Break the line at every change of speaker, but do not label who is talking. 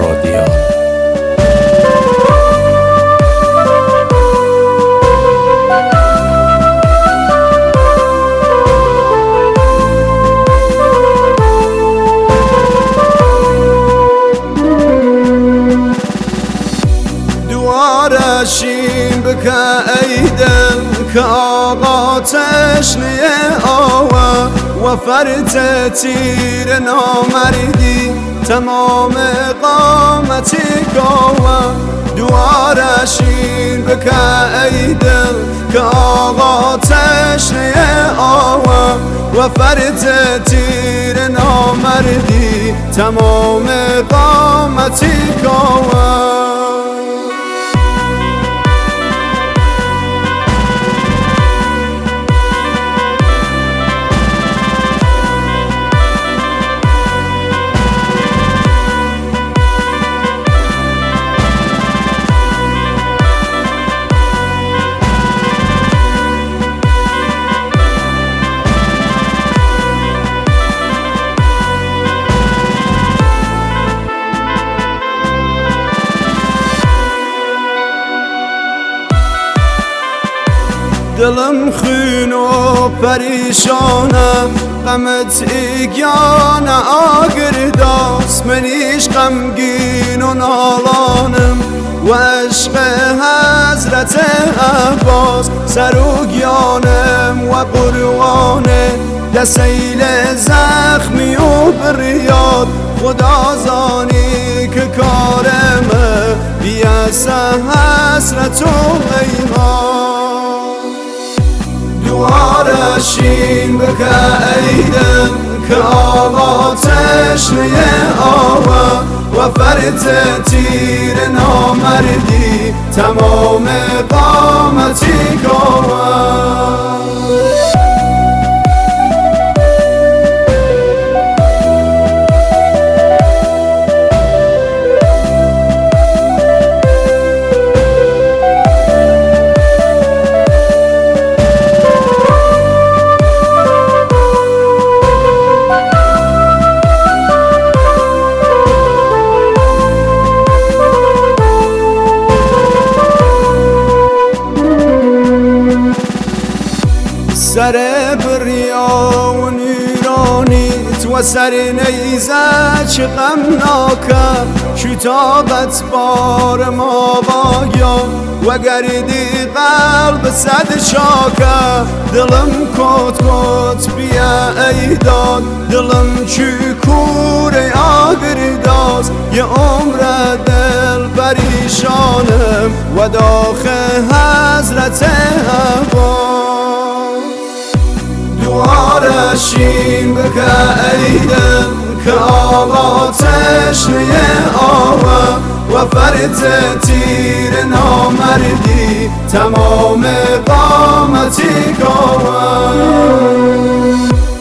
رادیو.
دوارشین بکه ای دل که آقا تشنه آوه و فرت تیر نامردی تمام قامتی گاوه. دوارشین بکه ای دل که آقا تشنه آوه و فرت تیر نامردی تمام قامتی گاوه. دلم خون و پریشانه غمت ایگانه آگرداست منیش غمگین و نالانم و عشق حضرت عباس سروگیانم و قرآنه ده سیل زخمی و بریاد خدا زانی که کارمه بیاسه حسرت و غیمان. دوارشین بکه ای دل که آقا تشنه آوه و فرت تیر نامردی تمام قامتی گاوه. سر بریا و نیرانیت و سر نیزه چه غمناکه شتابت بار ما بایا و گردی قلب صد شاکه. دلم کت کت بیا ای داد دلم چی کور آگرداست یه عمر دل پریشانم و داخل حضرت عباس. دوارشین بکه ای دل که آقا تشنه آوه و فرت تیر نامردی تمام قامتی گاوه.